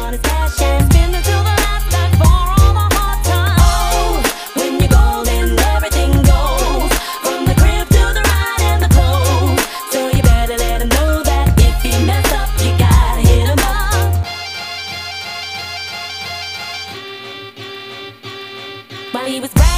on his passion. Spin until the last night for all the hard times. Oh, when you're golden, everything goes. From the crib to the ride and the clothes. So you better let him know that if he mess up, you gotta hit him up. While he was